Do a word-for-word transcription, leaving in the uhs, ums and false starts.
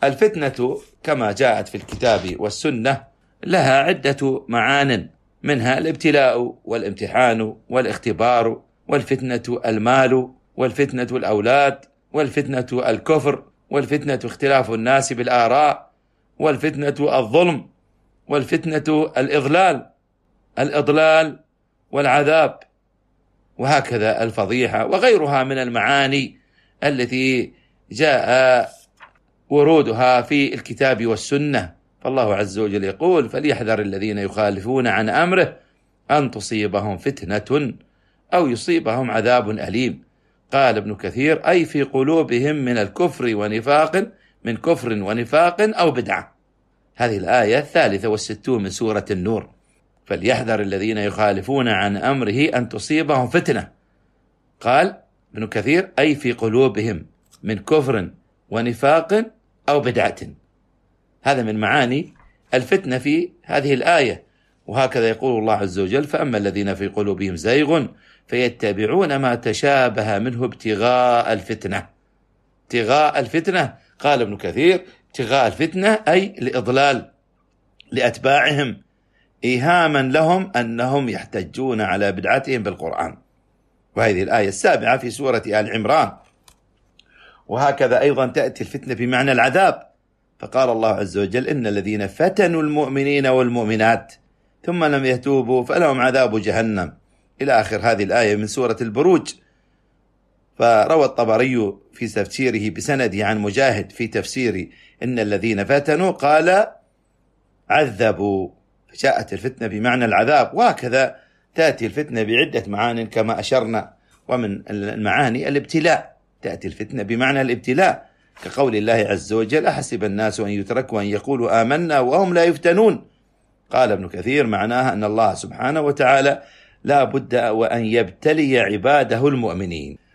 الفتنة كما جاءت في الكتاب والسنة لها عدة معان، منها الابتلاء والامتحان والاختبار، والفتنة المال، والفتنة الأولاد، والفتنة الكفر، والفتنة اختلاف الناس بالآراء، والفتنة الظلم، والفتنة الإضلال الإضلال والعذاب، وهكذا الفضيحة وغيرها من المعاني التي جاء ورودها في الكتاب والسنة. فالله عز وجل يقول: فليحذر الذين يخالفون عن أمره أن تصيبهم فتنة أو يصيبهم عذاب أليم. قال ابن كثير: أي في قلوبهم من الكفر ونفاق من كفر ونفاق أو بدعة. هذه الآية الثالثة والستون من سورة النور. فليحذر الذين يخالفون عن أمره أن تصيبهم فتنة. قال ابن كثير: أي في قلوبهم من كفر ونفاق أو بدعة. هذا من معاني الفتنة في هذه الآية. وهكذا يقول الله عز وجل: فأما الذين في قلوبهم زيغ فيتبعون ما تشابه منه ابتغاء الفتنة. ابتغاء الفتنة، قال ابن كثير: ابتغاء الفتنة أي لإضلال لأتباعهم، إيهاما لهم أنهم يحتجون على بدعتهم بالقرآن. وهذه الآية السابعة في سورة آل عمران. وهكذا أيضا تأتي الفتنة بمعنى العذاب، فقال الله عز وجل: إن الذين فتنوا المؤمنين والمؤمنات ثم لم يتوبوا فلهم عذاب جهنم، إلى آخر هذه الآية من سورة البروج. فروى الطبري في تفسيره بسنده عن مجاهد في تفسير إن الذين فتنوا قال: عذبوا، فجاءت الفتنة بمعنى العذاب. وهكذا تأتي الفتنة بعدة معان كما أشرنا، ومن المعاني الابتلاء، تأتي الفتنة بمعنى الابتلاء، كقول الله عز وجل: أحسب الناس أن يتركوا أن يقولوا آمنا وهم لا يفتنون. قال ابن كثير: معناها أن الله سبحانه وتعالى لا بد وأن يبتلي عباده المؤمنين.